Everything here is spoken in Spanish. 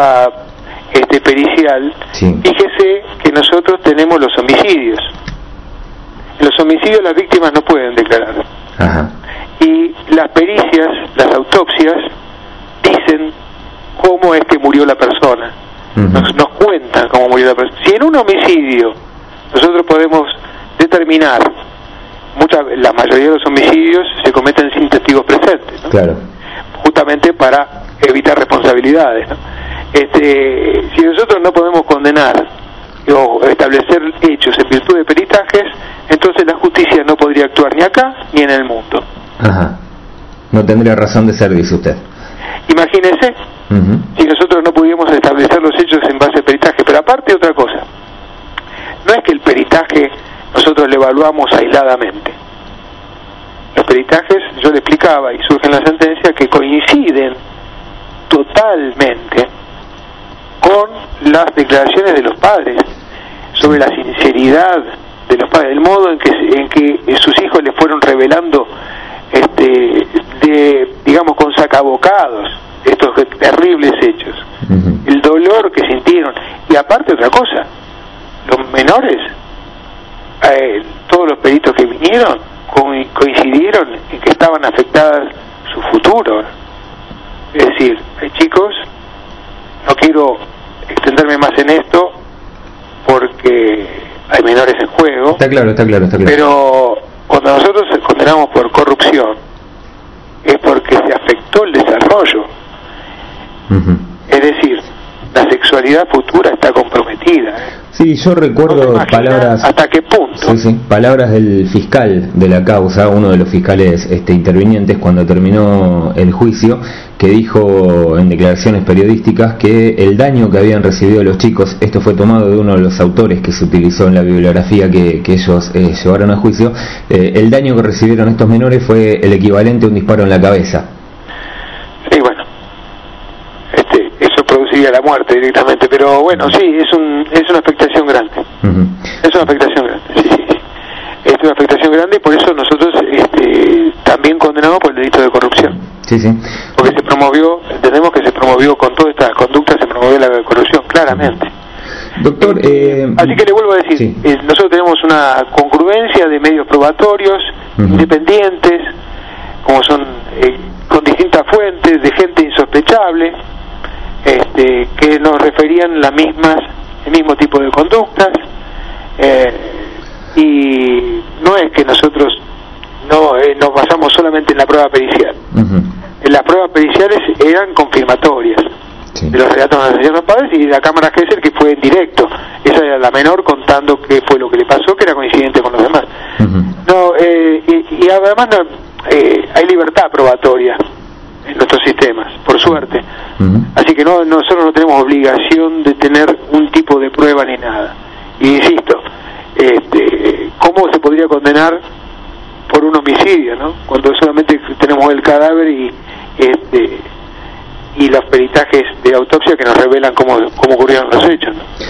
prueba pericial, sí. Fíjese que nosotros tenemos los homicidios. En los homicidios las víctimas no pueden declarar. Ajá. Y las pericias, las autopsias, dicen cómo es que murió la persona. Nos cuentan cómo murió la persona. Si en un homicidio nosotros podemos determinar, la mayoría de los homicidios se cometen sin testigos presentes, ¿no? Claro. Justamente para evitar responsabilidades, ¿no? Si nosotros no podemos condenar o establecer hechos en virtud de peritajes, entonces la justicia no podría actuar ni acá ni en el mundo. Ajá. No tendría razón de ser, dice usted. Imagínese si nosotros no pudiéramos establecer los hechos en base a peritaje. Pero aparte otra cosa, no es que el peritaje nosotros lo evaluamos aisladamente. Los peritajes, yo le explicaba y surge en la sentencia, que coinciden totalmente con las declaraciones de los padres sobre la sinceridad de los padres, el modo en que sus hijos les fueron revelando digamos con sacabocados estos terribles hechos, el dolor que sintieron. Y aparte otra cosa, los menores, todos los peritos que vinieron coincidieron en que estaban afectadas su futuro. Es decir, chicos, no quiero extenderme más en esto porque hay menores en juego. Está claro. Pero cuando nosotros condenamos por corrupción es porque se afectó el desarrollo. Es decir, la sexualidad futura está comprometida. Sí, yo recuerdo palabras. ¿Hasta qué punto? Sí, palabras del fiscal de la causa, uno de los fiscales intervinientes cuando terminó el juicio, que dijo en declaraciones periodísticas que el daño que habían recibido los chicos, esto fue tomado de uno de los autores que se utilizó en la bibliografía que ellos llevaron a juicio, el daño que recibieron estos menores fue el equivalente a un disparo en la cabeza. Sí, bueno, eso produciría la muerte directamente, pero bueno, sí, es una afectación grande. Es una afectación grande, sí. Es una afectación grande y por eso nosotros también condenamos por el delito de corrupción. Sí. Porque entendemos que se promovió con todas estas conductas, se promovió la corrupción, claramente. Doctor, así que le vuelvo a decir, sí. Nosotros tenemos una congruencia de medios probatorios, independientes, como son con distintas fuentes, de gente insospechable, que nos referían el mismo tipo de conductas, y no es que nosotros nos basamos solamente en la prueba pericial. Las pruebas periciales eran confirmatorias de los relatos de los padres y de la cámara Gesser, que fue en directo. Esa era la menor contando qué fue lo que le pasó, que era coincidente con los demás. Y además hay libertad probatoria en nuestros sistemas, por suerte. Así que nosotros no tenemos obligación de tener un tipo de prueba ni nada. Y insisto, ¿cómo se podría condenar por un homicidio, ¿no? Cuando solamente tenemos el cadáver y los peritajes de autopsia que nos revelan cómo ocurrieron los hechos, ¿no?